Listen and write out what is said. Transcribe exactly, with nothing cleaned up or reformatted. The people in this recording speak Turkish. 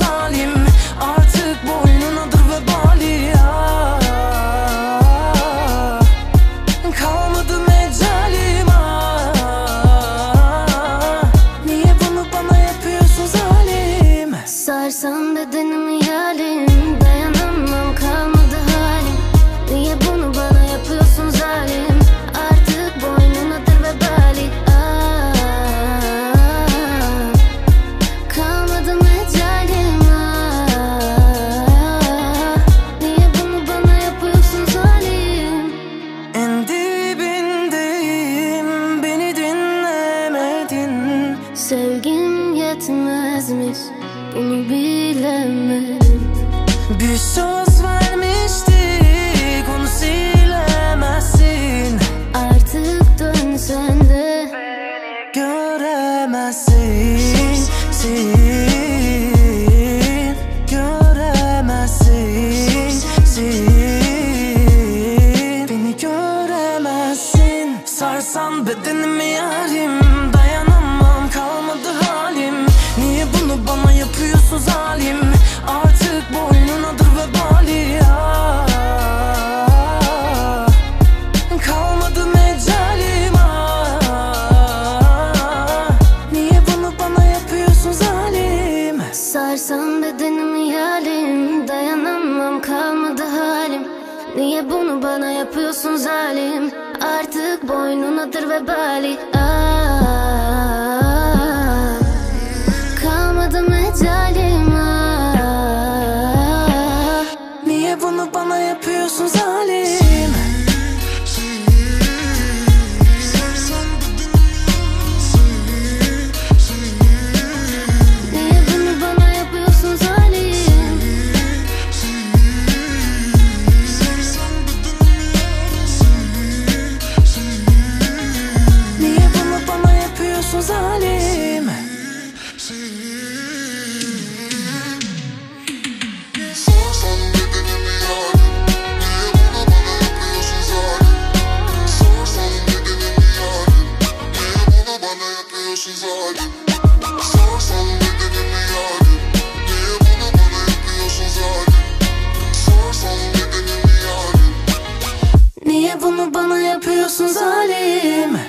zalim. Artık boynunadır vebali. Ah, kalmadı mecalim. Ah, niye bunu bana yapıyorsun zalim? Sarsan bedenimi yalim, dayanamam kalmadı halim. Niye bunu bana yapıyorsun zalim? Artık boynunadır vebali. Ah, kalmadı mecalim. Ah, niye bunu bana yapıyorsun zalim? En dibindeyim, beni dinlemedin. Sevgim yetmezmiş, bunu bilemedim. Bir söz vermiştik, onu silemezsin. Artık dönsen de Göremezsin, sin, göremezsin, sin. Beni göremezsin. Sarsan bedenimi yarim, dayanamam kalmadı halim. Niye bunu bana yapıyorsun zalim? Artık boynunadır vebali. Ah, kalmadı mecalim. Ah, niye bunu bana yapıyorsun zalim? sarsan bedenimi yalim, dayanamam kalmadı halim. Niye bunu bana yapıyorsun zalim? Artık boynunadır vebali. Ah, kalmadı mecalim. Ah, Niye bunu bana yapıyorsun zalim? niye bunu bana yapıyorsun zalim? Niye bunu bana yapıyorsun zalim? Sarsan bedenimi yarim, niye bunu bana yapıyorsun zalim? Sarsan bedenimi yarim, niye bunu bana yapıyorsun zalim? Sarsan bedenimi yarim, niye bunu bana yapıyorsun zalim? Sarsan bedenimi yarim. Niye bunu bana yapıyorsun zalim?